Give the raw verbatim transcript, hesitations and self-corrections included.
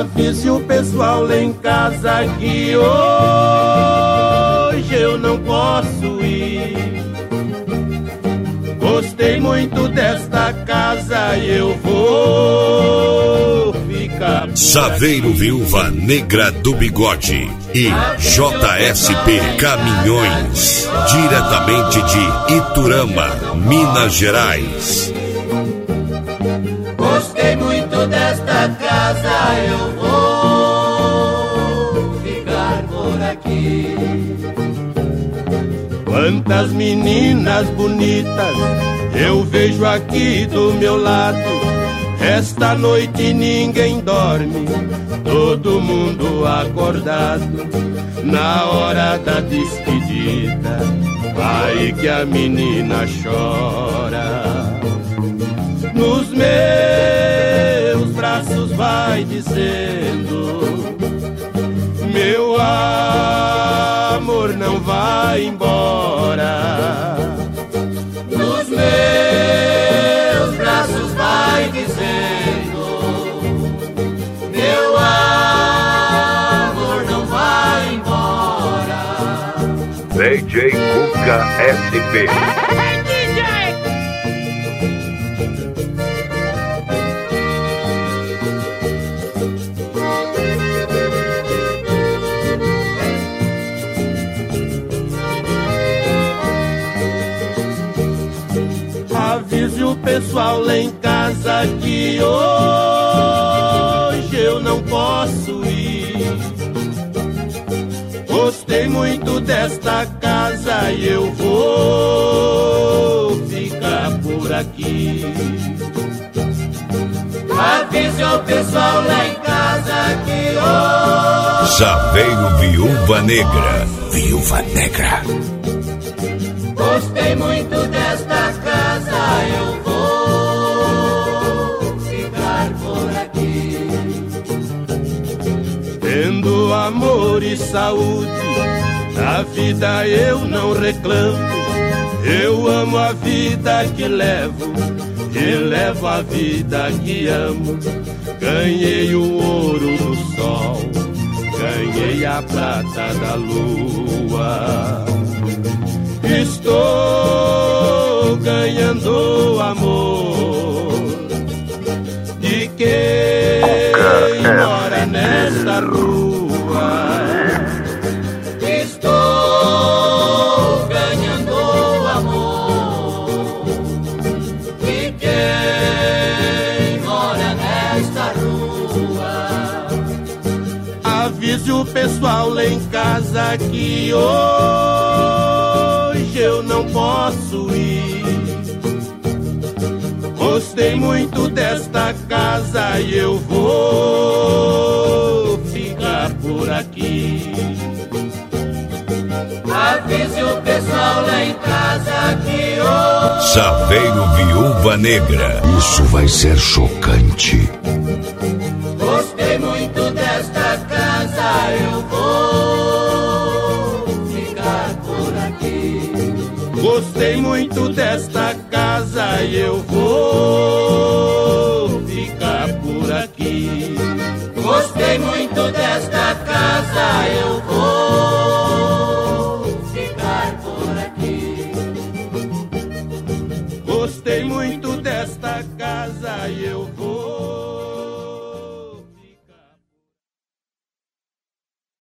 Avise o pessoal lá em casa que hoje eu não posso ir. Gostei muito desta casa e eu vou ficar por Saveiro aqui. Viúva Negra do Bigode e J S P Caminhões, diretamente de Iturama, Minas Gerais. Gostei muito desta casa, eu vou ficar por aqui. Quantas meninas bonitas eu vejo aqui do meu lado. Esta noite ninguém dorme, todo mundo acordado. Na hora da despedida, aí que a menina chora. Nos meus braços vai dizendo: meu amor não vai embora. Nos meus braços vai dizendo: meu amor não vai embora. D J Cuca S P. Avise o pessoal lá em casa que hoje eu não posso ir. Gostei muito desta casa e eu vou ficar por aqui. Avise o pessoal lá em casa que hoje Saveiro Viúva Negra. Viúva Negra. gostei muito desta casa, eu vou ficar por aqui. Tendo amor e saúde, da vida eu não reclamo. Eu amo a vida que levo e levo a vida que amo. Ganhei o ouro do sol, ganhei a prata da lua. Estou ganhando amor de quem mora nesta rua. Estou ganhando amor de quem mora nesta rua. Avise o pessoal lá em casa que hoje eu não posso ir. Gostei muito desta casa e eu vou ficar por aqui. Avise o pessoal lá em casa que hoje Saveiro Viúva Negra. Isso vai ser chocante. gostei muito desta casa, eu vou ficar por aqui. Gostei muito desta casa e eu vou ficar por aqui. Gostei muito desta casa, eu vou ficar por aqui. Gostei muito desta casa e eu vou